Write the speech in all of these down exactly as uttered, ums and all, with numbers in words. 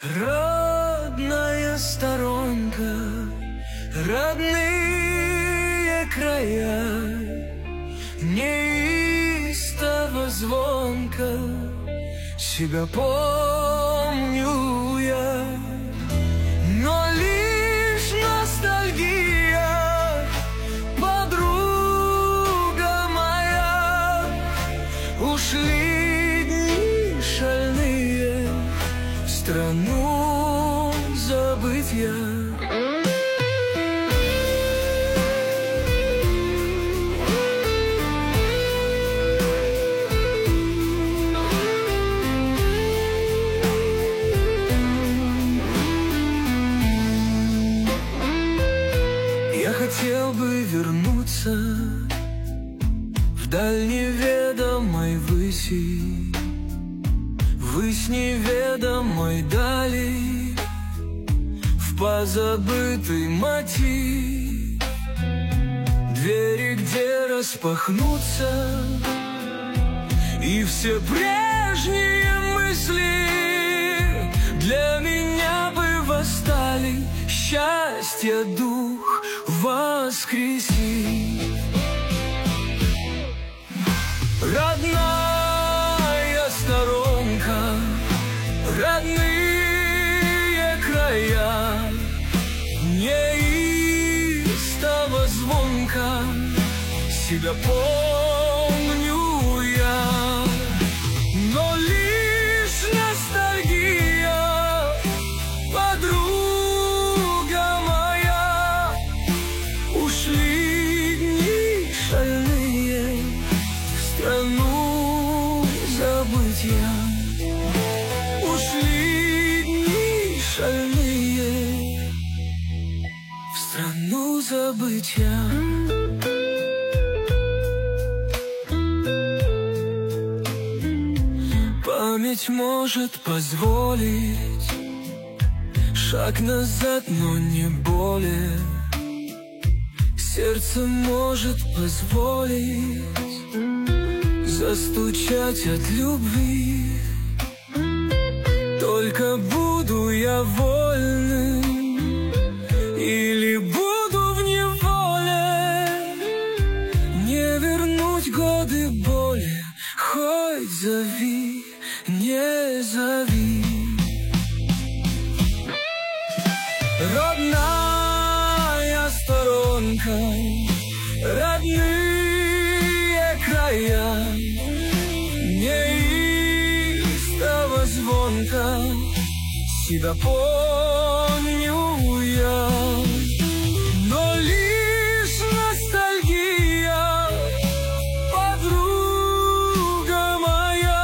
Родная сторонка, родные края, неистово звонко себя помню я, но лишь ностальгия, подруга моя. Ушли дни шальные в страну забытья. Я хотел бы вернуться вдаль неведомой выси, высь неведомой дали, в позабытый мотив, двери, где распахнутся, и все прежние мысли для меня бы восстали. Счастье дух воскреси. Родная сторонка, родные края, неистово звонко себя помню я, но лишь ностальгия, подруга моя. Ушли дни шальные в страну забытья. Ушли дни шальные в страну забытья. Память может позволить шаг назад, но не более. Сердце может позволить застучать от любви. Только буду я вольным или буду в неволе, не вернуть годы боли, хоть зови, не зови. Родная сторонка, родные края, неистово звонко себя помню я, но лишь ностальгия, подруга моя.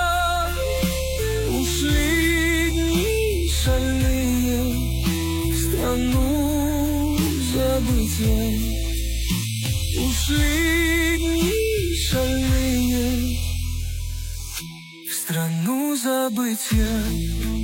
Ушли дни шальные в страну забытья. Ушли дни шальные в страну забытья.